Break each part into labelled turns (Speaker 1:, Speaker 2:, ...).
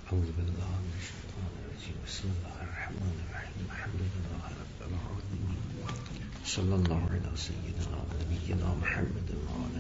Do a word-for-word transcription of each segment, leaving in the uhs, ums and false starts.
Speaker 1: أعوذ بالله من الشيطان الرجيم بسم الله الرحمن الرحيم الحمد لله رب العالمين صلى الله على سيدنا ونبينا محمد وعلى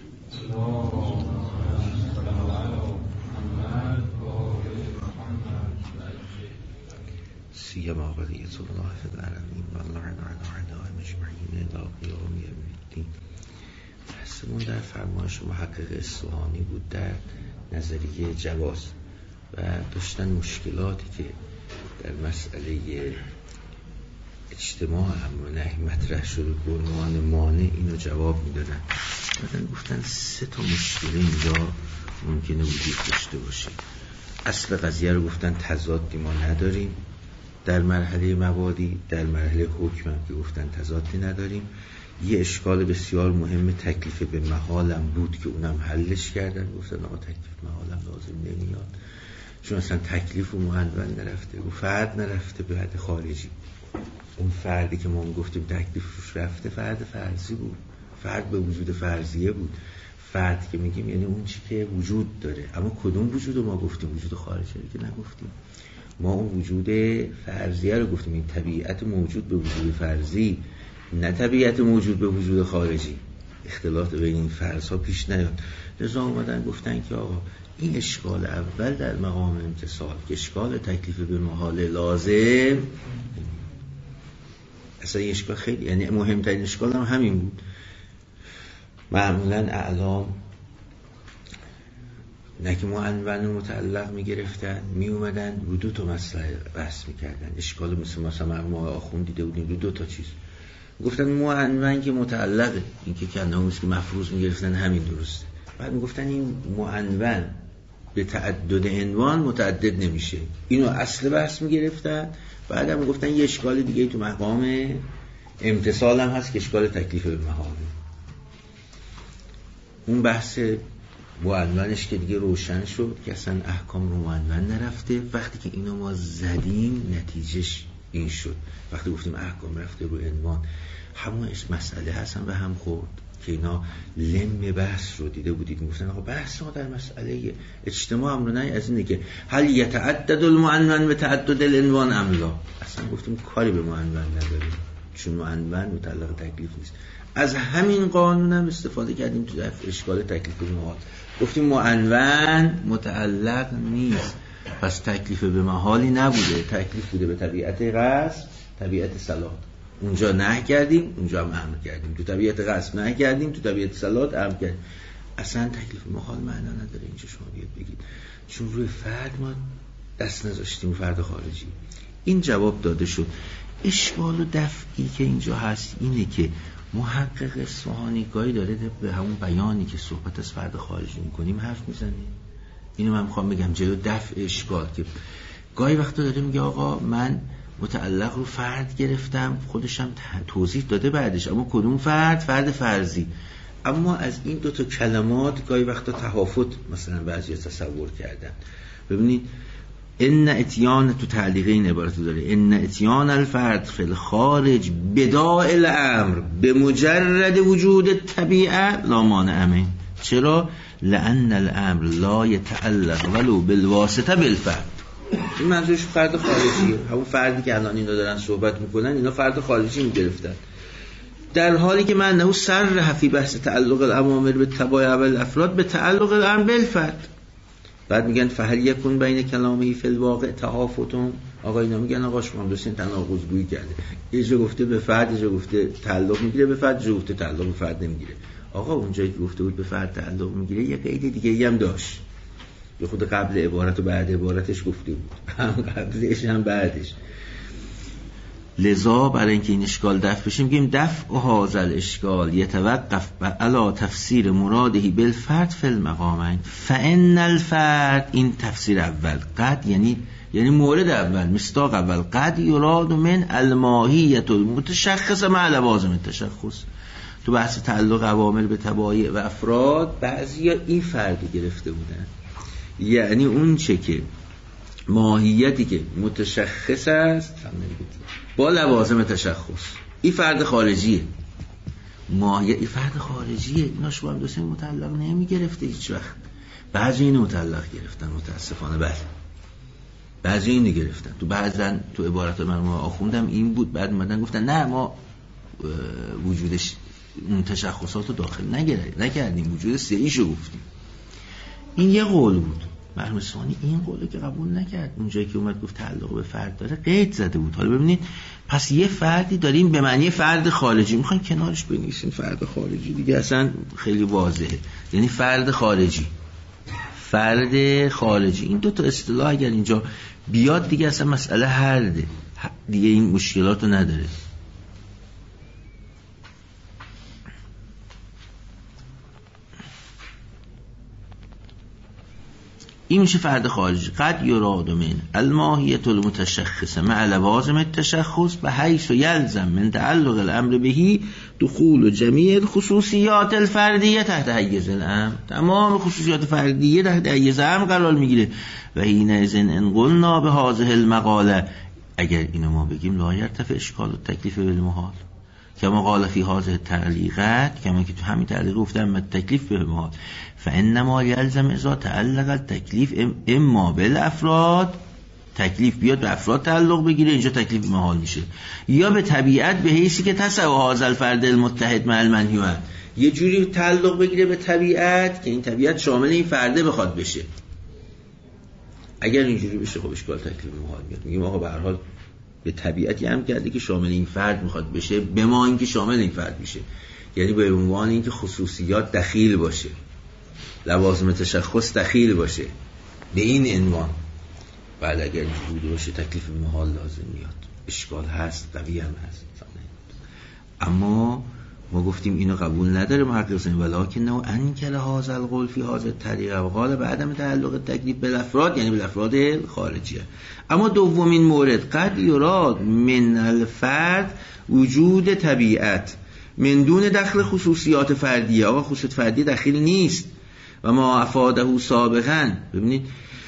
Speaker 1: آله سيما بقية الله في العالمين واللعن على أعدائهم أجمعين إلى قيام يوم الدين. بحثمون در فرمایش محقق اصفهانی بود در نظریه جواز و داشتن مشکلاتی که در مسئله اجتماع امر و نهی مطرح شده به عنوان مانع اینو جواب میدادن. بعدن گفتن سه تا مشکل اینجا ممکنه وجود داشته باشه. اصل قضیه رو گفتن تضادی ما نداریم در مرحله مبادی، در مرحله حکم هم که گفتن تضادی نداریم. یه اشکال بسیار مهم تکلیف به محالم بود که اونم حلش کردن، گفتن آقا تکلیف محالم لازم نمیاد چون اصلا تکلیف و معنون نرفته و فرد نرفته به حد خارجی. اون فردی که ما گفتیم تکلیفش رفته فرد فرضی بود، فرد به وجود فرضیه بود. فرد که میگیم یعنی اون چی که وجود داره، اما کدوم وجود رو ما گفتیم؟ وجود خارجی که نگفتیم. ما اون وجود فرضیه رو گفتیم، این طبیعت موجود به وجود فرضی، نه طبیعت موجود به وجود خارجی. اختلاط بین این فرض ها پیش نیاد. لذا اومدن گفتن که آقا این اشکال اول در مقام امتصال که اشکال تکلیف به محال لازم، اصلا این اشکال خیلی یعنی مهمترین اشکال هم همین بود. معمولا اعلام نه که معنون و متعلق می گرفتن، می اومدن رو دو تا مسئله بحث می کردن. اشکال مثل مثلا ما آخون دیده بودیم رو دو تا چیز گفتن. معنون که متعلقه، این که کنه مثل که مفروض می گرفتن همین درسته. بعد می گفتن این معنون به تعدد عنوان متعدد نمیشه، اینو اصل بحث می گرفتن. بعد هم گفتن یه اشکال دیگه تو مقام امتصال هم هست که اشکال تکلیف به محاله. اون بحث معنونش که دیگه روشن شد که اصلا احکام رو معنون نرفته. وقتی که اینو ما زدیم نتیجهش این شد. وقتی گفتیم احکام رفته رو عنوان، همون مسئله هستن و هم خورد که اینا لم بحث رو دیده بودید. میگفتن آقا بحث ما در مسئله اجتماع امر نه از اینه که هل یتعدد المعنون به تعدد العنوان ام لا. اصلا گفتیم کاری به معنون نداریم چون معنون متعلق تکلیف نیست. از همین قانون هم استفاده کردیم تو دفع اشکال تکلیف به محال. گفتیم معنون متعلق نیست، پس تکلیف به محالی نبوده، تکلیف بوده به طبیعت قصد، طبیعت صلاح. اونجا نه کردیم، اونجا هم امر کردیم. تو طبیعت قصد نه کردیم، تو طبیعت صلاح امر کردیم. اصلا تکلیف به محال معنا نداره اینجا شما بیاد بگید چون روی فرد ما دست نذاشتیم، فرد خارجی. این جواب داده شد. اشکال و دفعی که اینجا هست اینه که محقق اصفهانی گاهی داره به همون بیانی که صحبت از فرد خارجی میکنیم حرف میزنه. اینو من میخوام بگم جلو دفع اشکال که گاهی وقتا داره میگه آقا من متعلق رو فرد گرفتم، خودشم توضیح داده بعدش، اما کدوم فرد؟ فرد فرضی. اما از این دو تا کلمات گاهی وقتا تهافت مثلا بعضی تصور کردن. ببینید ان اتیان، تو تعلیق این عبارت داره، ان اتیان الفرد فی الخارج بداء الامر به مجرد وجود طبیعه لا مانع منه. چرا؟ لان الامر لا يتعلق ولو بالواسطه بالفرد. این منظورش فرد خارجیه. همون فردی که الان اینا دارن صحبت میکنن اینا فرد خارجی میگرفتن، در حالی که من نه سر فی بحث تعلق الامر به تبع اول افراد به تعلق الامر بالفرد. بعد میگن فهل یکون بین کلامه فی الواقع تهافتون. آقا اینا میگن آقا شما هم دوستین تناقض گویی کرده، یه جا گفته به فرد، یه جا گفته تعلق میگیره به فرد، یه جا گفته تعلق به فرد نمیگیره. آقا اونجایی که گفته بود به فرد تعلق میگیره یه قید دیگه هم داشت، به خود قبل عبارت و بعد عبارتش گفته بود، هم قبلش هم بعدش. لذا برای اینکه این اشکال دفع بشه میگیم دفع هذا الاشکال یتوقف علی تفسیر مرادهی بالفرد فی المقامین. فان الفرد، این تفسیر اول، قد یعنی یعنی مورد اول، مصداق اول، قد یراد من الماهیت المتشخص مع لوازم التشخص. تو بحث تعلق اوامر به تبایع و افراد بعضیا این فرد گرفته بودن، یعنی اون چه که ماهیتی که متشخص است با لوازم تشخص، این فرد خارجیه. ماهیت این فرد خارجیه. اینا شما هم دوستین متعلق نمی گرفته هیچ وقت. بعضی اینو متعلق گرفتن متاسفانه. بله بعضی اینو گرفتن، تو بعضن تو عبارت من ما آخوندم این بود، بعد اومدن گفتن نه ما وجودش اون تشخصات رو داخل نکردیم، وجود سه‌ایشو گفتیم. این یه قول بود. مرحوم اصفهانی این قوله که قبول نکرد، اونجایی که اومد گفت تعلق به فرد داره قید زده بود. حالا ببینید پس یه فردی داریم به معنی فرد خارجی، میخواین کنارش بنویسین فرد خارجی دیگه، اصلا خیلی واضحه، یعنی فرد خارجی. فرد خارجی این دو تا اصطلاح اگر اینجا بیاد دیگه اصلا مسئله حله دیگه، این مشکلات رو نداره. این میشه فرد خارجی. قد یراد من الماهیت المتشخصه مع لوازم التشخص به حیث یلزم من تعلق الامر بهی دخول جمیع الخصوصیات الفردیه تحت حیز الامر. تمام خصوصیات فردیه تحت حیز امر قرار میگیره. و حینئذ ان قلنا به هذه المقاله، اگر اینو ما بگیم لا یرتفع اشکال التکلیف بالمحال کما قال فی هذه التعلیقات، کما که تو همین تعلیق گفتم التکلیف بالمحال، فانما یلزم اذا تعلق التکلیف اما بالافراد، تکلیف بیاد به افراد تعلق بگیره اینجا تکلیف محال میشه، یا به طبیعت به حیثی که تسع هذا الفرد المتحد مع المنهی عنه، یه جوری تعلق بگیره به طبیعت که این طبیعت شامل این فرده بخواد بشه. اگر اینجوری بشه خب اشکال تکلیف محال میاد. میگیم آقا به هر حال به طبیعتی هم کرده که شامل این فرد میخواد بشه، به ما اینکه شامل این فرد میشه، یعنی به عنوان اینکه خصوصیات دخیل باشه، لوازم تشخص دخیل باشه به این عنوان. بعد اگر اینجوری باشه تکلیف محال لازم میاد، اشکال هست، قوی هم هست. اما ما گفتیم اینو قبول نداره محقق، ولکن انکر هذا القول فی هذا الطریقه و قال بعدم تعلق التکلیف بالافراد، یعنی بالافراد خارجیه. اما دومین مورد قد یراد من الفرد وجود طبیعت من دون دخل خصوصیات فردیه. آقا خصوصیات فردی دخیل نیست. و ما افاده سابقا، ببینید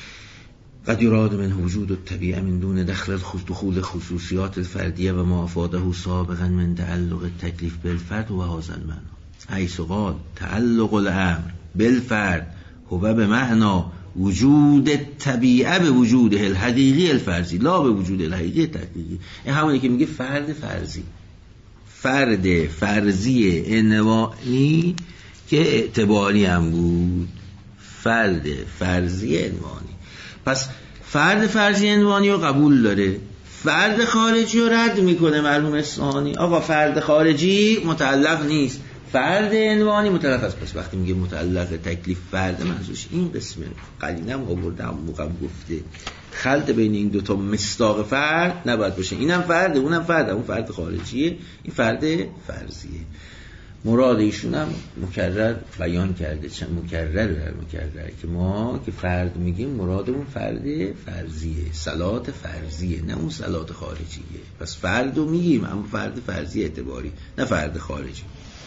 Speaker 1: قد یراد من وجود الطبیعه من دون دخل دخول خصوصیات الفردیه و ما افاده سابقا من تعلق التکلیف بالفرد و هذا المعنى حیث قال تعلق الامر بالفرد هو به معنی وجود الطبیعه به وجوده الحقیقی الفرضی لا به وجود الحقیقی تحقیقی. این همونی که میگه فرد فرضی، فرد فرضی عنوانی که اعتباری هم بود، فرد فرضی عنوانی. پس فرد فرضی عنوانی رو قبول داره، فرد خارجی رو رد میکنه مرحوم اصفهانی. آقا فرد خارجی متعلق نیست، فرد عنوانی متعلق است. پس وقتی میگه متعلق تکلیف فرد، منظورش این قسمه. قلینم آوردم موقع گفته خلط بین این دوتا مصداق فرد نباید باشه، اینم فرده اونم فرده، اون فرد خارجیه این فرد فرضیه. مراد ایشون هم مکرر بیان کرده، چند مکرر در مکرر که ما که فرد میگیم مرادمون فرد فرضیه، صلات فرضیه، نه اون صلات خارجیه. پس فرد رو میگیم اما فرد فرضی اعتباری، نه فرد خارجی.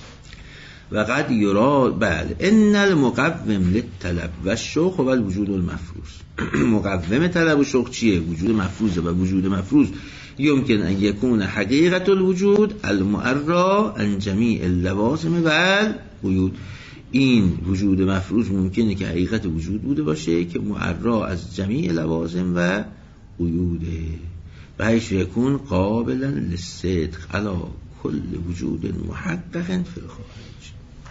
Speaker 1: و قد یرا بله ان المقوم للطلب و الشوق و الوجود المفروض. مقوم طلب و شوق چیه؟ وجود مفروضه و وجود مفروض یمکن ان یکون حقیقت الوجود المعرا عن جمیع اللوازم و القیود. این وجود مفروض ممکنه که حقیقت وجود بوده باشه که معرا از جمیع لوازم و قیوده، و حیث یکون قابلا للصدق علی کل وجود محقق فی الخارج.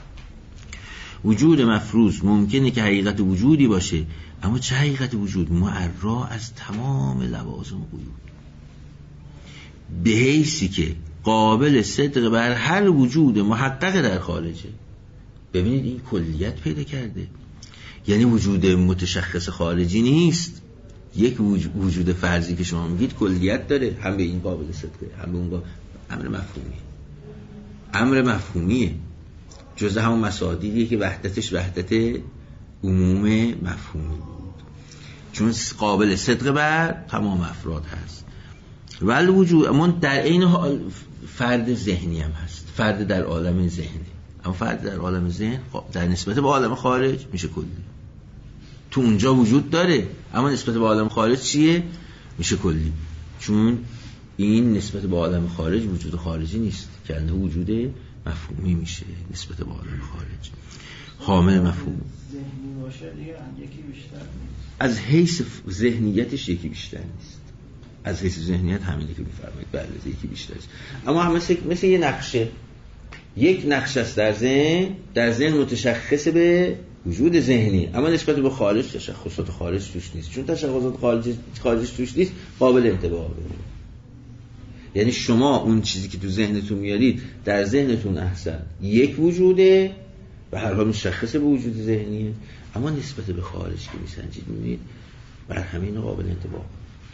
Speaker 1: وجود مفروض ممکنه که حقیقت وجودی باشه، اما چه حقیقت وجود؟ معرا از تمام لوازم و قیود، به حیثی که قابل صدق بر هر وجود محقق در خارجه. ببینید این کلیت پیدا کرده، یعنی وجود متشخص خارجی نیست، یک وجود فرضی که شما میگید کلیت داره، هم به این قابل صدقه هم به اون قابل. امر مفهومی، امر مفهومیه، جزء همون مصادیقیه که وحدتش وحدت عموم مفهومی بود، چون قابل صدق بر تمام افراد هست. ولی وجود اما در این حال فرد ذهنی هم هست، فرد در عالم ذهنی، اما فرد در عالم ذهن در نسبت به عالم خارج میشه کلی. تو اونجا وجود داره اما نسبت به عالم خارج چیه؟ میشه کلی، چون این نسبت به عالم خارج وجود خارجی نیست که انه وجود مفهومی میشه نسبت به عالم خارج. حامل مفهوم
Speaker 2: ذهنی باشه دیگه یکی بیشتر نیست.
Speaker 1: از حیث ذهنیتش یکی بیشتر نیست. از حیث ذهنیت همینی که می‌فرمایید بله یکی بیشتر است. اما هم مثل مثل یه نقشه، یک نقشه است در ذهن، در ذهن متشخص به وجود ذهنی، اما نسبت به خارج تشخصات خارج توش نیست. چون تشخصات خارج خارج توش نیست قابل انطباقه. یعنی شما اون چیزی که تو ذهنتون میارید در ذهنتون احسن یک وجوده و هر حال مشخصه به وجود ذهنیه، اما نسبت به خارج که میسنجید میبینید بر همین قابل انطباق.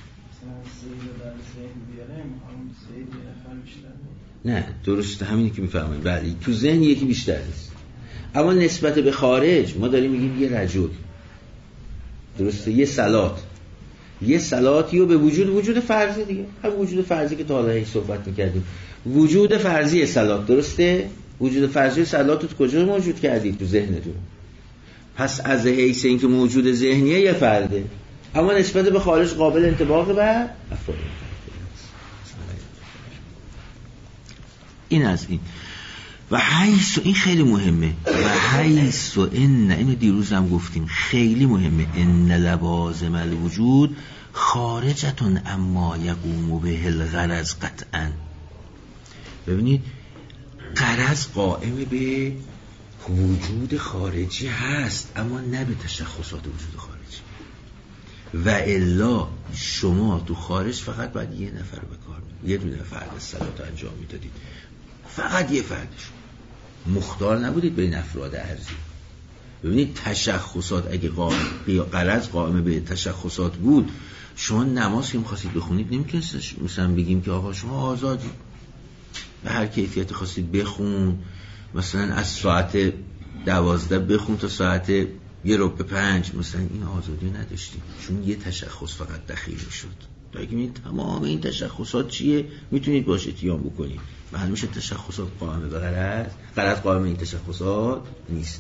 Speaker 1: نه درسته همینی که میفهمید بله تو ذهن یکی بیشتر نیست، اما نسبت به خارج ما داریم میگیم یه رجل درسته، یه صلات، یه صلاتی رو به وجود وجود فرضی دیگه، هم وجود فرضی که تا حالا هیچ صحبت میکردیم، وجود فرضی صلات درسته، وجود فرضی صلات رو کجا موجود کردید؟ تو ذهنتون. پس از حیث اینکه موجود ذهنیه یه فرده، اما نسبت به خارج قابل انطباق و افراد. این از این و حیث، این خیلی مهمه، و حیث و ان، اینو دیروز هم گفتیم خیلی مهمه، ان لوازم الوجود خارجتون اما یقوم به الغرض قطعا. ببینید غرض قائم به وجود خارجی هست اما نه به تشخصات وجود خارجی، و الا شما تو خارج فقط باید یه نفر به کار می‌برید، یه دونه فرد صلات انجام میدادید، فقط یه فردش، مختار نبودید بین افراد ارضی. ببینید تشخصات اگه قائم غرض قائم به تشخصات بود، شما نماز که می‌خواستید بخونید نمی‌تونید مثلا بگیم که آقا شما آزادی به هر کیفیت خواستید بخون، مثلا از ساعت دوازده بخون تا ساعت یه ربع پنج، مثلا این آزادی نداشتیم چون یه تشخص فقط دخیل شد. تا اگه می‌بینید تمام این تشخصات چیه میتونید باشه اتیام بکنید و همیشه تشخصات قائم به غرض، غرض قائم این تشخصات نیست،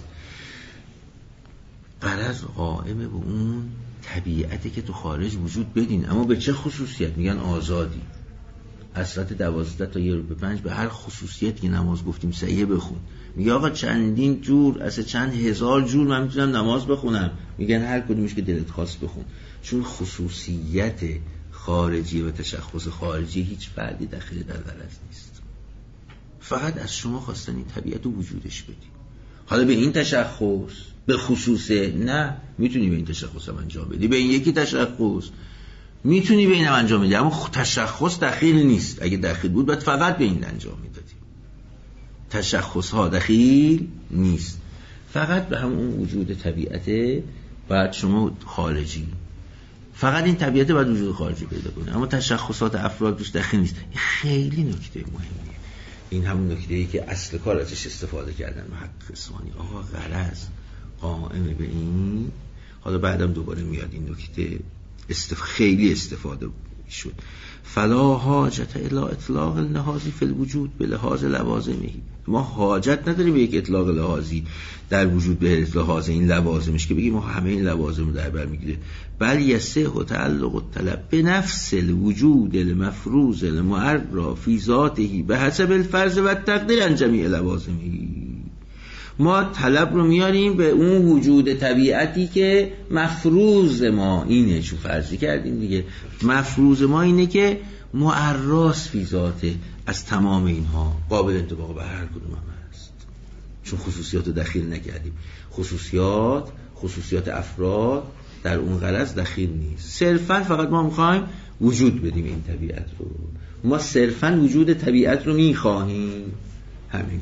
Speaker 1: غرض قائم به اون طبیعتی که تو خارج وجود بدین. اما به چه خصوصیت؟ میگن آزادی، از ساعت دوازده تا یه رو به پنج به هر خصوصیتی که نماز گفتیم صحیح بخون. میگه آقا چندین جور، از چند هزار جور من میتونم نماز بخونم، میگن هر کدومش که دلت خواست بخون، چون خصوصیت خارجی و تشخص خارجی هیچ فردی داخل در غرض نیست، فقط از شما خواستن این طبیعت رو وجودش بدی. حالا به این تشخص به خصوصه نه میتونی به این تشخص هم انجام بدی، به این یکی تشخص میتونی به اینم انجام بدی، اما تشخص دخیل نیست. اگه دخیل بود باید فقط به این انجام میدادی. تشخص ها دخیل نیست، فقط به همون وجود طبیعته بعد شما خارجی، فقط این طبیعته باید وجود خارجی پیدا کنه، اما تشخصات افراد توش دخیل نیست. خیلی نکته مهمیه. این همون نکته‌ای که اصل کار ازش استفاده کردن محقق اصفهانی. آقا غرض قائم به این، حالا بعدم دوباره میاد این نکته استف... خیلی استفاده شد. فلا حاجت الی اطلاق اللحاظی فی الوجود به لحاظ لوازمهی. ما حاجت نداریم به یک اطلاق لحاظی در وجود به لحاظ این لوازمش که بگیم ما همه این لوازم رو در بر میگیره، بل یصح تعلق الطلب به نفس الوجود المفروض المعرى فی ذاته به حسب الفرض و التقدیر عن جمیع لوازمه. ما طلب رو میاریم به اون وجود طبیعتی که مفروض ما اینه، چون فرضی کردیم دیگه، مفروض ما اینه که معراس فی ذاته، از تمام اینها قابل انطباق به هر کدوم هم هست، چون خصوصیات رو دخیل نکردیم. خصوصیات خصوصیات افراد در اون غرض دخیل نیست، صرفا فقط ما میخوایم وجود بدیم این طبیعت رو، ما صرفا وجود طبیعت رو میخواهیم، همین.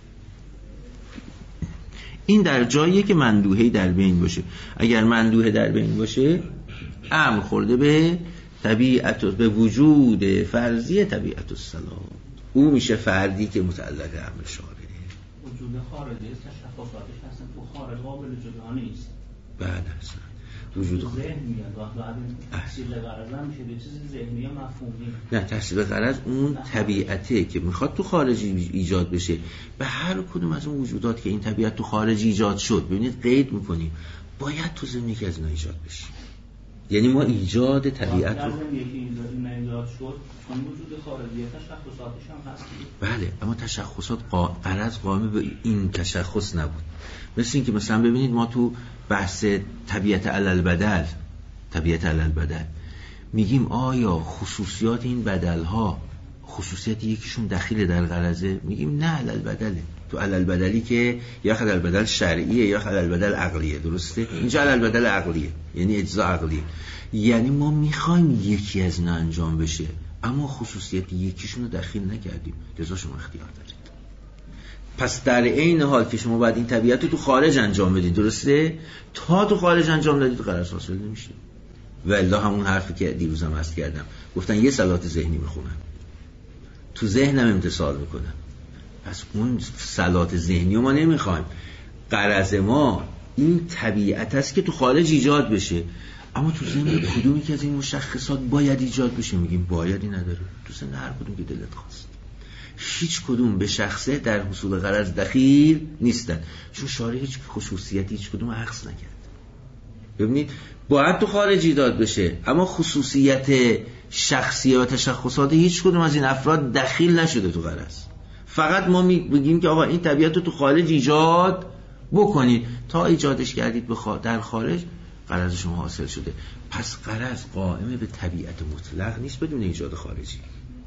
Speaker 1: این در جاییه که مندوحه در بین باشه. اگر مندوحه در بین باشه امر خورده به طبیعت، به وجود فرضی طبیعت الصلات، او میشه فردی که متعلق امر شارعه.
Speaker 3: وجود خارجی تشخصاتش اصلا تو خارج قابل جدا نیست.
Speaker 1: بعد اصلا وجود
Speaker 3: ذهن میاد و بعد تحصیل غرض هم میشه به چیز ذهنی یا مفهومی.
Speaker 1: نه تحصیل غرض اون طبیعته که میخواد تو خارجی ایجاد بشه، به هر کدوم از اون وجودات که این طبیعت تو خارجی ایجاد شد ببینید قید میکنیم باید تو ذهن یکی از اینا ایجاد بشه. یعنی ما ایجاد طبیعت رو
Speaker 3: ایجاد شد چون وجود خارجی تشخصاتش هم هست.
Speaker 1: بله، اما تشخصات غرض قائم به این تشخص نبود. مثل این که مثلا ببینید ما تو بحث طبیعت علل بدل طبیعت علل بدل میگیم آیا خصوصیات این بدل ها خصوصیت یکیشون دخیل در غرضه؟ میگیم نه، علل بدله. تو علل بدلی که یا علل بدل شرعیه یا علل بدل عقلیه، درسته؟ اینجا علل بدل عقلیه، یعنی اجزا عقلیه، یعنی ما میخوایم یکی از اینا انجام بشه اما خصوصیت یکیشون رو دخیل نکردیم، لذا شما اختیار دارید. پس در عین حال که شما باید این طبیعت رو تو خارج انجام بدید، درسته؟ تا تو خارج انجام دادید غرض حاصل نمیشه. والله همون حرفی که دیروزم عرض کردم، گفتن یه صلات ذهنی میخونن، تو ذهنم امتثال میکنن. پس اون صلات ذهنی رو ما نمیخوایم. غرض ما این طبیعت است که تو خارج ایجاد بشه، اما تو ذهن کدومی که از این مشخصات باید ایجاد بشه؟ میگیم بایدی نداره، تو ذهن هر کدوم که دلت خواست. هیچ کدوم به شخصه در حصول غرض دخیل نیستن، چون شارع هیچ خصوصیتی هیچ کدوم عکس نکرد. ببینید باید تو خارج ایجاد بشه، اما خصوصیت شخصیه و تشخصات هیچ کدوم از این افراد دخیل نشده تو غرض. فقط ما میگیم که آقا این طبیعت رو تو خارج ایجاد بکنید، تا ایجادش کردید در خارج غرض شما حاصل شده. پس غرض قائم به طبیعت مطلق نیست بدون ایجاد خارجی.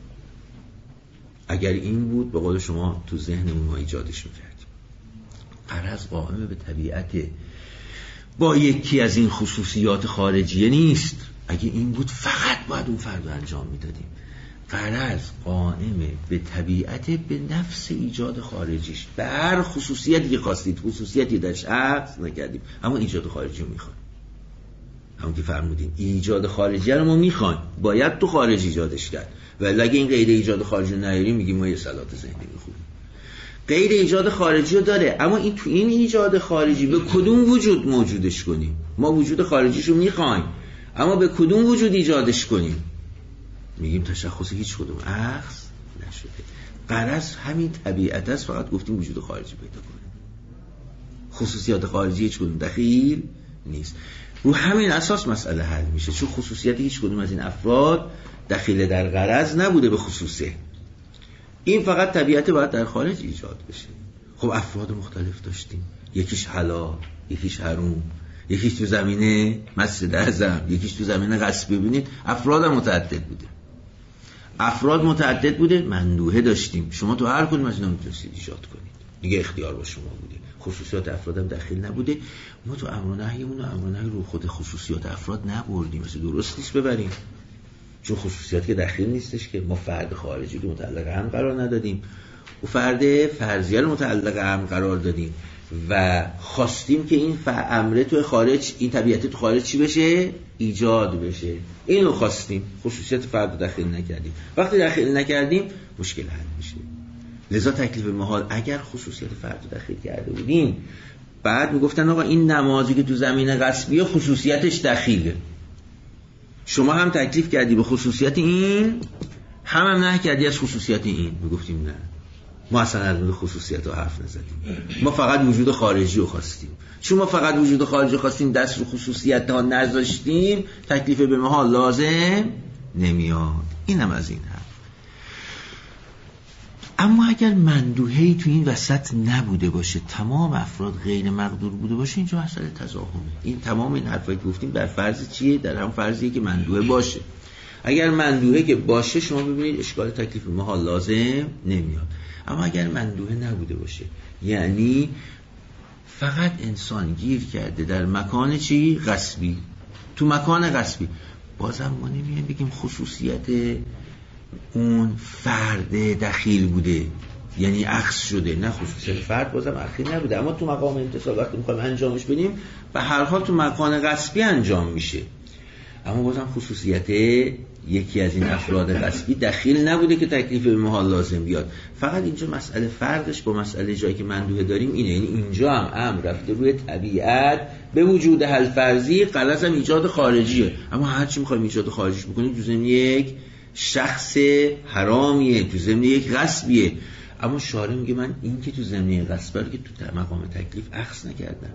Speaker 1: اگر این بود به قول شما تو ذهنمون ما ایجادش میکردیم. غرض قائم به طبیعت با یکی از این خصوصیات خارجیه نیست. اگه این بود فقط باید اون فرد رو انجام میدادیم. غرض قائم به طبیعت به نفس ایجاد خارجیش. به هر خصوصیتی که خواستید، خصوصیتی درش عکس نکردیم، اما ایجاد خارجی رو میخوایم. همون که فرمودین ایجاد خارجی رو ما میخوایم، باید تو خارج ایجادش کرد. ولی اگه این غیر ایجاد خارجی رو نیاریم میگیم ما یه صلات ذهنی میخونیم. غیر ایجاد خارجی رو داره، اما این تو این ایجاد خارجی به کدوم وجود موجودش کنیم؟ ما وجود خارجیش رو میخوایم، اما به کدوم وجود ایجادش کنیم؟ میگیم تشخص هیچ کدوم عکس نشده. غرض همین طبیعت است، فقط گفتیم وجود خارجی پیدا کنیم. خصوصیات خارجی هیچ کدوم دخیل نیست. رو همین اساس مسئله حل میشه، چون خصوصیت هیچ کدوم از این افراد دخیل در غرض نبوده به خصوصه. این فقط طبیعت باید در خارج ایجاد بشه. خب افراد مختلف داشتیم، یکیش حلال، یکیش حرام، یکیش تو زمینه مسجد اعظم، یکیش تو زمینه غصب. ببینید افراد هم متعدد بوده. افراد متعدد بوده، مندوحه داشتیم. شما تو هر کدوم از اینا میتونستید ایجاد کنید. دیگه اختیار با شما بوده. خصوصیات افراد هم دخیل نبوده. ما تو امر و نهیمون و امر و نهی رو خود خصوصیات افراد نبردیم. مثل درست نیست ببریم. چون خصوصیات که دخیل نیستش که ما فرد خارجی رو متعلق هم قرار ندادیم و فرد فرضیه رو متعلق هم قرار دادیم و خواستیم که این امر تو خارج، این طبیعت تو خارج چی بشه؟ ایجاد بشه. اینو خواستیم. خصوصیت فرد داخل نکردیم. وقتی داخل نکردیم مشکل حل میشه. لذا تکلیف محال اگر خصوصیت فرد داخل کرده بودیم، بعد میگفتن آقا این نمازی که تو زمین غصبیه خصوصیتش دخیله. شما هم تکلیف کردی به خصوصیت این، هم هم نه کردی از خصوصیت این. میگفتیم نه، ما اصلا از مورد خصوصیت رو حرف نزدیم، ما فقط وجود خارجی رو خواستیم. چون ما فقط وجود خارجی خواستیم، دست رو خصوصیت ها نذاشتیم، تکلیف به محال لازم نمیاد. اینم از این حرف. اما اگر مندوحه‌ای تو این وسط نبوده باشه، تمام افراد غیر مقدور بوده باشه، اینجا مسئله تضاهمه. این تمام این حرفایی که گفتیم در فرض چیه؟ در هم فرضیه که مندوحه باشه. اگر مندوحه که باشه، شما ببینید اشکال تکلیف به محال لازم نمیاد. اما اگر مندوحه نبوده باشه، یعنی فقط انسان گیر کرده در مکان چی؟ غصبی. تو مکان غصبی بازم ما نمیایم بگیم خصوصیت اون فرد دخیل بوده، یعنی عکس شده. نه، خصوصیت فرد بازم اخیر نبوده، اما تو مقام امتصال وقتی میخوایم انجامش بدیم، به هر حال تو مکان غصبی انجام میشه. اما بازم خصوصیت یکی از این افراد غصبی دخیل نبوده که تکلیف به محال لازم بیاد. فقط اینجا مسئله فرقش با مسئله جایی که مندوحه داریم اینه، یعنی اینجا هم امر رفته روی طبیعت به وجود حل فرضی، غرض هم ایجاد خارجیه. اما هر چی میخوایم ایجاد خارجیش بکنیم تو ضمن یک شخص حرامیه، تو ضمن یک غصبیه. اما شارع میگه من این که تو ضمن غصب رو که تو مقام تکلیف اخذ نکردم،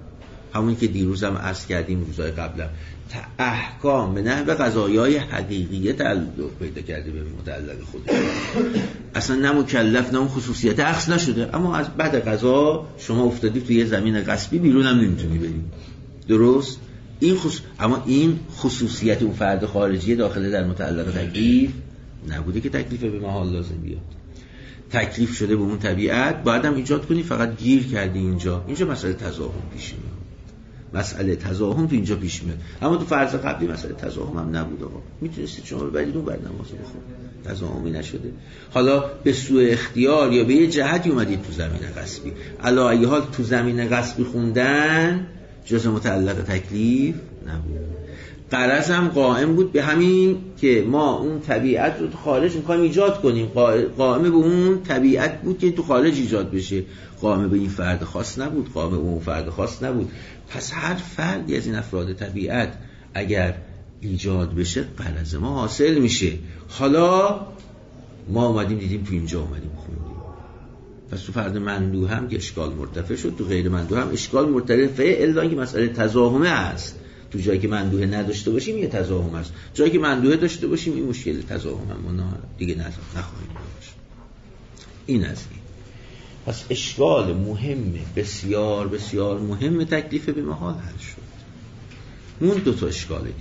Speaker 1: همون که دیروز هم عرض کردیم روزهای قبلم، احکام به نحو قضایای حقیقیه تعلق پیدا کرده به متعلق خودش، اصلا نه مکلف نه اون خصوصیت اخذ نشده، اما از بعد قضا شما افتادی توی زمین غصبی، بیرون هم نمیتونی بری. درست؟ این خصوص... اما این خصوصیت اون فرد خارجی داخله در متعلق تکلیف نبوده که تکلیف به محال لازم بیاد. تکلیف شده به اون طبیعت، باید هم ایجاد کنی، فقط گیر کردی اینجا. اینجا مسئله تضاهم پیش میاد. مسئله تضاهم تو اینجا پیش میاد. اما تو فرض قبلی مسئله تضاهم هم نبود. آقا میتونستید شما ببرید اون بر نماز بخونید، تضاهمی نشده. حالا به سوء اختیار یا به یه جهتی اومدید تو زمین غصبی، علی ای حال تو زمین غصبی خوندن جز متعلق تکلیف نبود. غرض هم قائم بود به همین که ما اون طبیعت رو تو خارج می‌خوایم ایجاد کنیم. قائم به اون طبیعت بود که تو خارج ایجاد بشه، قائم به این فرد خاص نبود، قائم به اون فرد خاص نبود. پس هر فردی از این افراد طبیعت اگر ایجاد بشه غرض ما حاصل میشه. حالا ما اومدیم دیدیم تو اینجا اومدیم خوندیم، پس تو فرد مندوه هم که اشکال مرتفع شد، تو غیر مندوه هم اشکال مرتفعه، الا اینکه مسئله تضاهمه است. تو جایی که مندوه نداشته باشیم یه تضاهم است، جایی که مندوه داشته باشیم این مشکل تضاهم هم دیگه نخواهیم داشت. این از این. پس اشکال مهم، بسیار بسیار مهم تکلیف به محال حل شد. اون دو تا اشکال دیگه.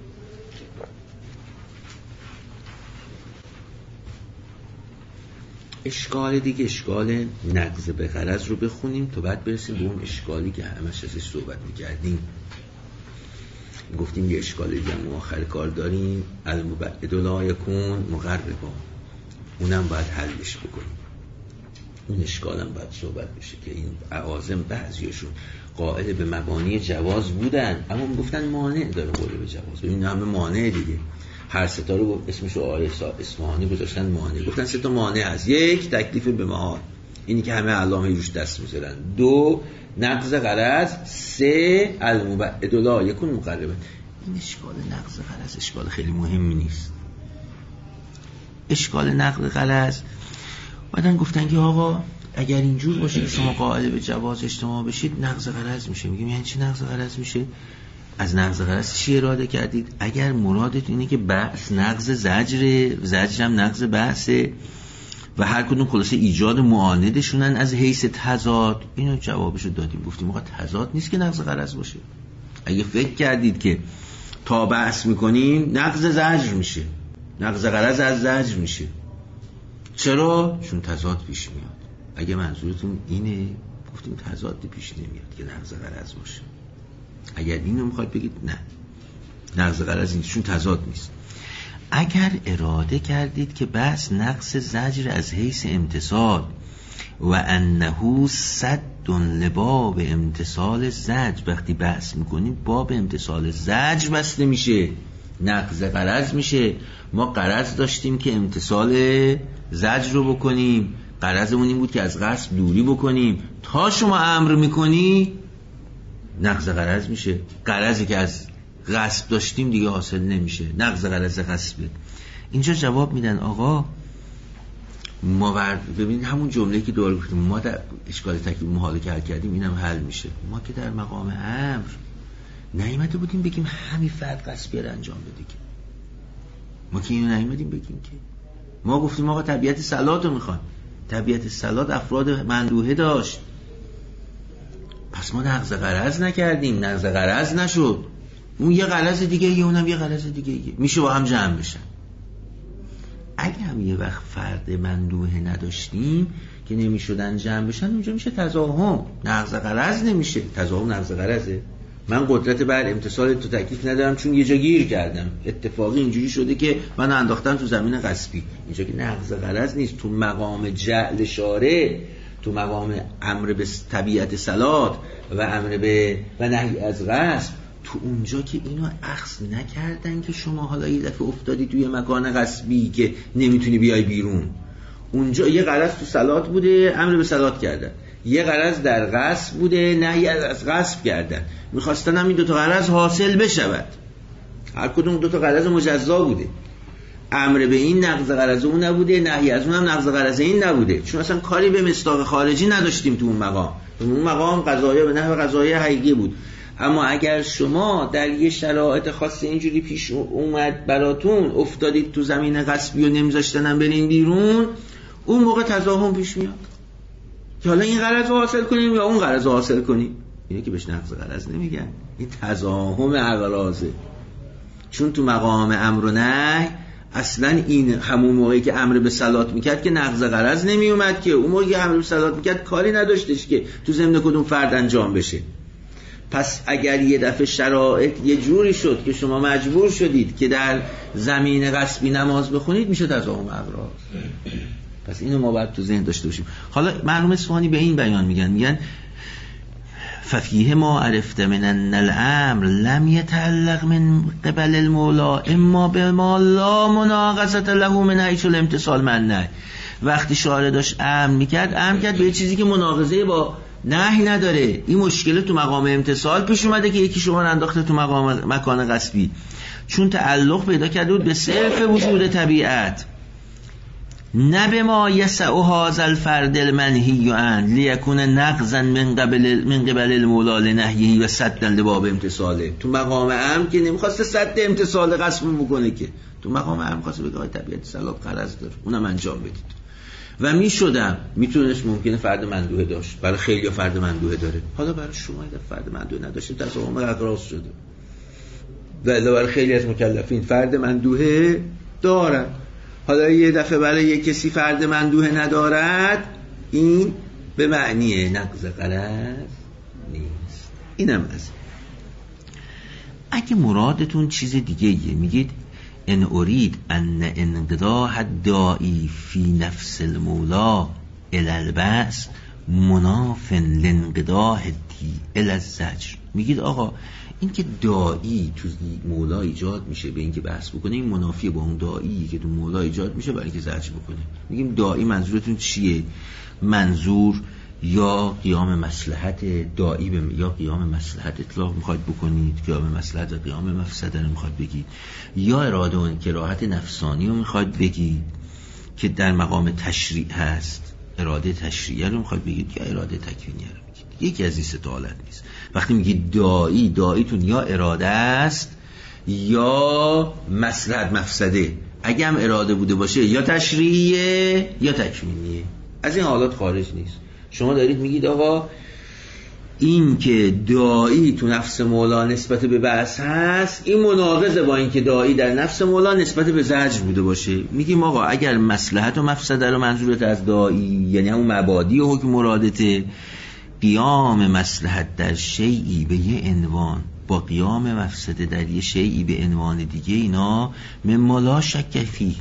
Speaker 1: اشکال دیگه اشکال نقض به غرض رو بخونیم تا بعد برسیم به اون اشکالی که همش ازش صحبت می‌کردیم. گفتیم یه اشکال دیگه هم آخر کار داریم، المبعد لا یکون مقربا، اونم باید حلش بکنیم. اون اشکال هم باید صحبت بشه که این اعاظم بعضیشون قائل به مبانی جواز بودن اما گفتن مانع داره قائل به جواز. ببین همه مانع دیگه، هر سه تا رو اسمش رو آیه اصفهانی گذاشتن مانع، گفتن سه تا مانع هست. یک، تکلیف به محال، اینی که همه علامه روش دست میذارن. دو، نقض غرض. سه، المبعد لا یکون مقربا. این اشکال نقض غرض اشکال خیلی مهمی نیست. اشکال نقض غرض بعدن گفتن که آقا اگر اینجور باشه که شما قائل به جواز اجتماع بشید نقض غرض میشه. میگیم یعنی چی نقض غرض میشه؟ از نقض غرض چی اراده کردید؟ اگر مرادت اینه که بحث نقض زجر، زجر هم نقض بحثه و هر کدوم خلاصه ایجاد معاندشونن از حیث تضاد، اینو جوابشو دادیم. گفتیم آقا تضاد نیست که نقض غرض باشه. اگه فکر کردید که تا بحث میکنیم نقض زجر میشه، نقض غرض از زجر میشه، چرا؟ چون تضاد پیش میاد. اگه منظورتون اینه گفتیم تضاد پیش نمیاد که نقض غرض باشه. اگر اینو میخواید بگید نه نقض غرض نیست چون تضاد نیست. اگر اراده کردید که بحث نقص زجر از حیث امتصال و انه صد لباب امتصال زجر، وقتی بحث میکنیم باب امتصال زجر بسته میشه، نقض غرض میشه. ما غرض داشتیم که امتصال زجر رو بکنیم، غرضمون این بود که از غصب دوری بکنیم. تا شما امر میکنی نقض غرض میشه. غرضی که از غصب داشتیم دیگه حاصل نمیشه، نقض غرض غصبه. اینجا جواب میدن آقا ما ورد ببینید همون جمله‌ای که دوباره گفتیم ما در اشکال تکلیف محال که حل کردیم اینم حل میشه. ما که در مقام امر نیامده بودیم بگیم همین فرد غصبی رو انجام بده، که ما که اینو نیامدیم بگیم که ما گفتیم آقا طبیعت صلات رو میخوان، طبیعت صلات افراد مندوحه داشت، پس ما نقض غرض نکردیم، نقض غرض نشد. اون یه غرض دیگه یه اونم یه غرض دیگه یه. میشه با هم جمع بشن. اگه هم یه وقت فرد مندوحه نداشتیم که نمیشدن جمع بشن، اونجا میشه تضاهم، نقض غرض نمیشه. تضاهم نقض غرضه. من قدرت بر امتصال تو تکلیف ندارم چون یه جا گیر کردم، اتفاقی اینجوری شده که من انداختم تو زمین غصبی. اینجا که نقض غرض نیست، تو مقام جعل شارع، تو مقام امر به طبیعت صلات و امر به و نهی از غصب، تو اونجا که اینو اخذ نکردن که شما حالا یه دفعه افتادی توی مکان غصبی که نمیتونی بیای بیرون. اونجا یه غرض تو صلات بوده، امر به صلات کردن، یه غرض در غصب بوده، نهی از غصب کردن. میخواستن هم این دوتا غرض حاصل بشود، هر کدوم دوتا غرض مجزا بوده. امر به این نقض غرض اون نبوده، نهی از اون هم نقض غرض این نبوده، چون اصلا کاری به مصداق خارجی نداشتیم تو اون مقام. اون مقام قضایه به نحو قضایه حقیقی بود. اما اگر شما در یه شرایط خاص اینجوری پیش اومد براتون، افتادید تو زمین غصبی و نمیذاشتنم برین بیرون، اون موقع تضاهم پیش میاد که حالا این غرض رو حاصل کنیم یا اون غرض رو حاصل کنیم. اینه که بهش نقض غرض نمیگن، این تضاهم اغراضه. چون تو مقام امر و نهی اصلا این همون موقعی که امر به صلات میکرد که نقض غرض نمی اومد، که اون موقعی که امر به صلات میکرد کاری نداشتش که تو ضمن کدوم فرد انجام بشه. پس اگر یه دفعه شرایط یه جوری شد که شما مجبور شدید که در زمین غصبی نماز بخونید، میشه تضاهم اغراض. پس اینو ما باید تو ذهن داشته باشیم. حالا مرحوم اصفهانی به این بیان میگن میگن ففیه ما عرفت من ان الامر لم يتعلق من قبل المولا اما بما لا مناقضه له من حيث الامتثال من نهی. وقتی شارع داشت امر میکرد، امر کرد به چیزی که مناقضه با نهی نداره. این مشکل تو مقام امتثال پیش اومده که یکی شما رو انداخته تو مقام مکان غصبی، چون تعلق پیدا کرده بود به صرف وجود طبیعت، نه به ما یسع هذا الفرد المنهی عنه لیکون نقضا من قبل من قبل المولا لنهیه و سدا لباب امتثاله. تو مقام امر که نمیخواسته سد امتثال غصب بکنه، که تو مقام امر خواسته بگه طبیعت صلات غرض داره، اونم انجام بدید. و میشدم میتونست ممکنه فرد مندوحه داشت، برای خیلی فرد مندوحه داره، حالا برای شما اگه فرد مندوحه نداشته تضاهم اغراض شده، و برای خیلی از مکلفین فرد مندوحه دارن. حالا یه دفعه برای یه کسی فرد مندوحه ندارد، این به معنی نقض غرض نیست. اینم از اگه مرادتون چیز دیگه یه میگید ان اريد ان انقضاء الداعی فی نفس المولا الی البعث مناف لانقضاء الدی الی الزجر. میگید آقا این که داعی تو مولا ایجاد میشه به این که بحث بکنه، این منافیه با اون داعی که تو مولا ایجاد میشه برای که زجر بکنه. میگیم داعی منظورتون چیه؟ منظور یا قیام مصلحت داعی به یا قیام مصلحت اطلاق میخواید بکنید، قیام مصلحت و قیام مفسده رو میخواید بگید، یا اراده و کراهت نفسانی رو میخواید بگید که در مقام تشریع هست، اراده تشریعی رو میخواید بگید یا اراده تکوینی رو میگید. یکی از این سه تا حالت نیست. وقتی میگید داعی، داعیتون یا اراده است یا مصلحت مفسده. اگه هم اراده بوده باشه یا تشریعیه یا تکوینیه، از این حالات خارج نیست. شما دارید میگید آقا این که داعی تو نفس مولا نسبت به بعث هست، این مناقضه با این که داعی در نفس مولا نسبت به زجر بوده باشه. میگیم آقا اگر مصلحت و مفسده رو منظورت از داعی، یعنی همون مبادی و حکم مرادته، قیام مصلحت در شیئی به یه عنوان با قیام مفسده در یه شیئی به عنوان دیگه، اینا مما لا شک فیه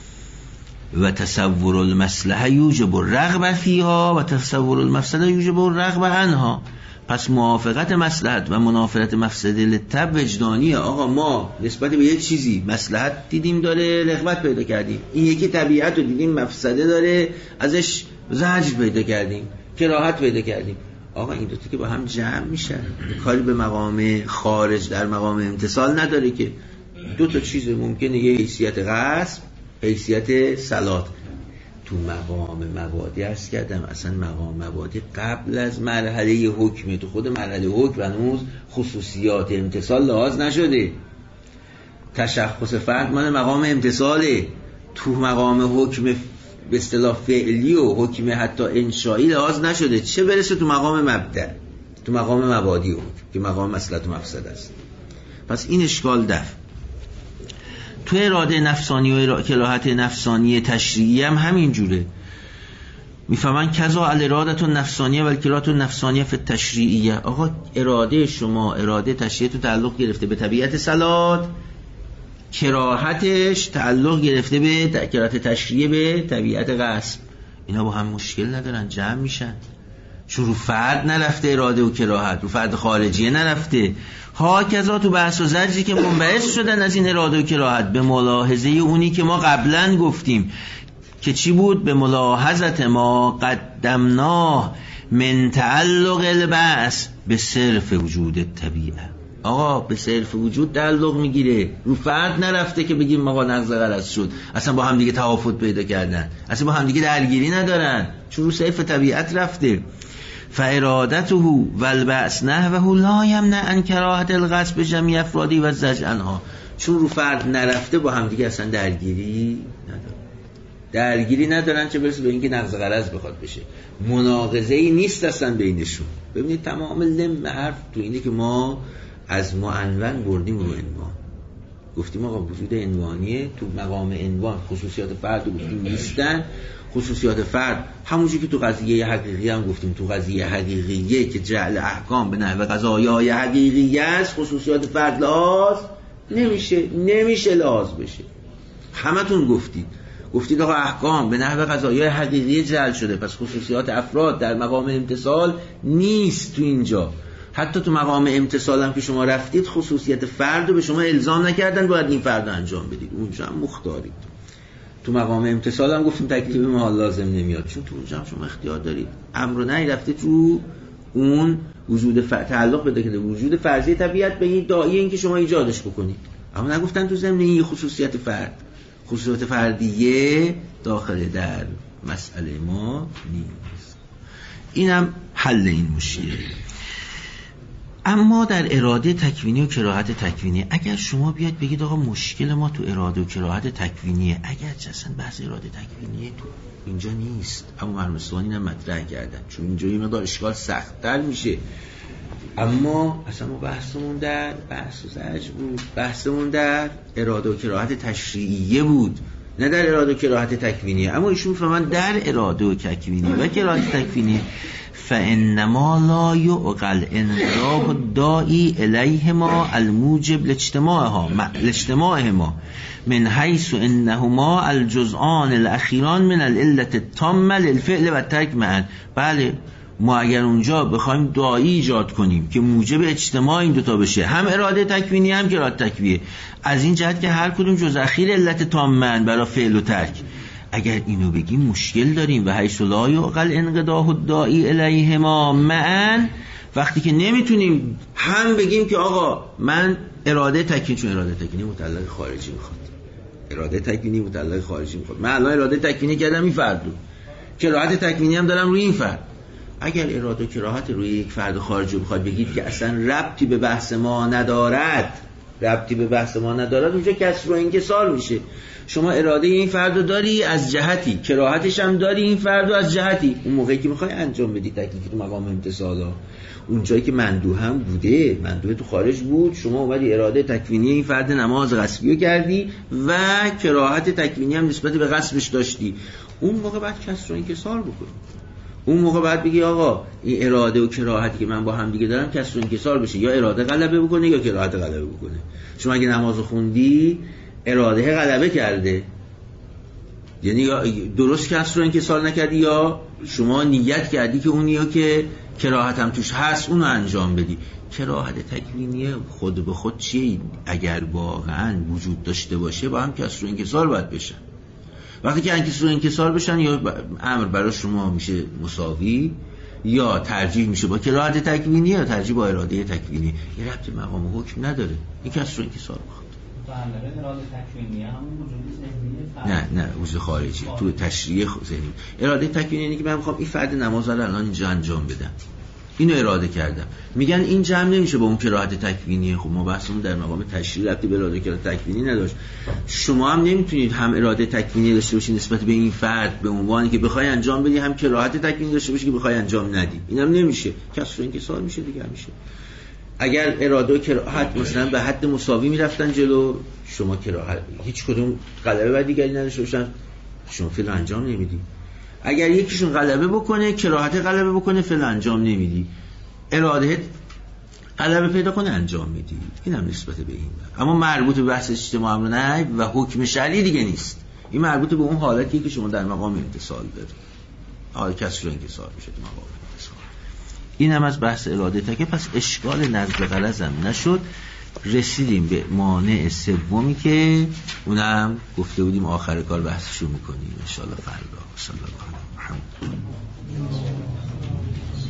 Speaker 1: و تصور المصلحه یوجب الرغبه فیها و تصور المفسده یوجب الرغبه عنها. پس موافقت مصلحت و منافرت مفسده لطب وجدانیه. آقا ما نسبت به یه چیزی مصلحت دیدیم داره، رغبت پیدا کردیم. این یکی طبیعت رو دیدیم مفسده داره، ازش زجر پیدا کردیم، کراهت پیدا کردیم. آقا این دوتا که با هم جمع میشن، کاری به مقام خارج در مقام امتثال نداره که دو تا چیز ممکنه یه حیثیت غصب، حیثیت صلات. تو مقام مبادی عرض کردم اصلا مقام مبادی قبل از مرحله حکم، تو خود مرحله حکم هنوز خصوصیات امتثال لحاظ نشده. تشخص فرد مال مقام امتثاله، تو مقام حکم به اصطلاح فعلی و حکم حتی انشایی لحاظ نشده، چه برسه تو مقام مبدأ، تو مقام مبادی حکم که مقام مصلحت و مفسده است. پس این اشکال دفع. تو اراده نفسانی و کراهت نفسانی تشریعی هم همین جوره. میفهمن کذا الاراده النفسانیه و الکراهت النفسانیه فی التشریعیه. آقا اراده شما، اراده تشریعی تو تعلق گرفته به طبیعت صلات، کراهتش تعلق گرفته به کراهت تشریعی به طبیعت غصب. اینا با هم مشکل ندارن، جمع میشن. چون رو فرد نرفته اراده و کراهت، رو فرد خارجیه نرفته. ها کذا تو بحث و زجری که منبعث شدن از این اراده و کراهت به ملاحظه اونی که ما قبلا گفتیم که چی بود؟ به ملاحظت ما قدمناه من تعلق البعث به صرف وجود طبیعه. آقا به صرف وجود تعلق میگیره، رو فرد نرفته که بگیم آقا نقض غرض شد، اصلا با هم دیگه توافت پیدا کردن، اصلا با هم دیگه درگیری ندارن، چون رو صرف طبیعت رفته. فارادته والبعث نحوه لا یمنع ان کراهت القصد به جميع افرادی و زجر عنها. چون رو فرد نرفته با هم دیگه اصلا درگیری ندارن درگیری ندارن چه برسه به اینکه نقض غرض بخواد بشه. مناقضه ای نیست اصلا بینشون. ببینید تمام لم حرف تو اینه که ما از معنون بردیم رو عنوان. گفتیم آقا وجود عنوانیه، تو مقام عنوان خصوصیات فرد رو گفتیم نیستن. خصوصیات فرد همونجوری که تو قضیه حقیقی هم گفتیم، تو قضیه حقیقیه که جعل احکام به نحو قضایای حقیقی است، خصوصیات فرد لحاظ نمیشه نمیشه لحاظ بشه. همتون گفتید گفتید آقا احکام به نحو قضایای حقیقی جعل شده، پس خصوصیات افراد در مقام امتثال نیست. تو اینجا حتی تو مقام امتثال هم که شما رفتید خصوصیت فرد رو به شما الزام نکردن باید این فرد رو انجام بدید، اونجا هم مختارید. تو مقام امتثال هم گفتیم تکلیف محال لازم نمیاد، چون تو اونجا هم شما اختیار دارید. امر نهی رفته تو اون وجود ف... تعلق بده که وجود فرضی طبیعت به این داعیه این که شما ایجادش بکنید، اما نگفتن تو ضمن این خصوصیت فرد. خصوصیت فردیه داخل در مسئله ما نیست. اینم حل این مشکل. اما در اراده تکوینی و کراهت تکوینی اگر شما بیاد بگید آقا مشکل ما تو اراده و کراهت تکوینیه، اگر اصلا بحث اراده تکوینیه تو اینجا نیست، اما مرمسوانی هم مطرح کردن چون اینجا یه مقدار اشکال سخت‌تر میشه. اما اصلا ما بحثمون در بحث و زجر بود، بحثمون در اراده و کراهت تشریعیه بود، نه در اراده و کراهت تکوینیه. اما ایشون فهمن در اراده و تکوینی و کراهت تکوینی فانما لا يعقل انقضاء الداعی الیهما الموجب لاجتماعها لاجتماعهما من حيث انهما الجزءان الاخيران من العلة التامة للفعل و الترک معا. بله ما اگر اونجا بخوایم داعی ایجاد کنیم که موجب اجتماع این دوتا بشه، هم اراده تکوینی هم کراهت تکوینی، از این جهت که هر کدوم جزء اخیر علت تامه برای فعل و ترک، اگر اینو بگیم مشکل داریم. و حیث لا یعقل انقضاء الداعی الیهما معا، وقتی که نمیتونیم هم بگیم که آقا من اراده تکوینی، چون اراده تکوینی متعلق خارجی میخواد، اراده تکوینی متعلق خارجی میخواد، من الان اراده تکوینی کردم این فرد رو، کراهت تکوینی هم دارم روی این فرد. اگر اراده و کراهت روی یک فرد خارجی رو بخواد بگید که اصلا ربطی به بحث ما ندارد، ربطی به بحث ما ندارد، اونجا کسر و انکسار میشه. شما اراده این فرد رو داری از جهتی، کراهتش هم داری این فرد رو از جهتی. اون موقعی که میخوای انجام بدی تکلیف تو مقام امتثالا، اونجایی که مندوه هم بوده، مندوه تو خارج بود، شما اومدی اراده تکوینی این فرد نماز غصبی رو کردی و کراهت تکوینی هم نسبت به غصبش داشتی، اون موقع بعد کسر و انکسار بکنی. اون موقع بعد بگی آقا این اراده و کراهتی که من با هم دیگه دارم کسر و انکسار بشه، یا اراده غلبه بکنه یا کراهت غلبه بکنه. شما اگه نماز خوندی اراده غلبه کرده، یعنی یا درست کسر و انکسار نکردی، یا شما نیت کردی که اونیو که کراهت هم توش هست اونو انجام بدی. کراهت تکوینیه خود به خود چیه؟ اگر واقعا وجود داشته باشه با هم کسر و انکسار باید بشن. وقتی که انکسار و انکسار بشن یا امر برای شما میشه مساوی، یا ترجیح میشه با کراهت تکوینی یا ترجیح با اراده تکوینی. این ربط مقام حکم نداره، این کسر و انکسار بخواد.
Speaker 3: تو اراده تکوینی همون وجود ذهنی
Speaker 1: نه نه وجود خارجی تو تشریع ذهنی. اراده تکوینی اینه که من میخوام این فرد نماز رو الان اینجا انجام بدم، اینو اراده کردم. میگن این جمع نمیشه با اون کراهت تکوینی. خب ما بحثمون در مقام تشریع ربطی به اراده کراهت تکوینی نداشت. شما هم نمیتونید هم اراده تکوینی داشته باشید نسبت به این فرد به عنوانی که بخوای انجام بدی، هم کراهت تکوینی داشته باشی که بخوای انجام ندی. اینم نمیشه، کسر و انکسار میشه دیگه. میشه اگر اراده و کراهت مثلا به حد مساوی میرفتن جلو، شما کراهت هیچ کدوم غلبه بر دیگری نداشته باشن، شما فعل انجام نمیدی. اگر یکیشون غلبه بکنه، کراهت غلبه بکنه، فعل انجام نمیدی. اراده غلبه پیدا کنه، انجام میدی. اینم نسبت به این. اما مربوط به بحث اجتماع امر نهی و حکم شرعی دیگه نیست. این مربوط به اون حالتی که شما در مقام امتثال دارید. حال کسر و انکسار میشه تو مقام امتثال. اینم از بحث اراده تکه. پس اشکال نقض غرض هم نشد. رسیدیم به مانع سومی که اونم گفته بودیم آخر کار بحثشو میکنیم ان شاء الله فردا. صلی الله علیه و محمد.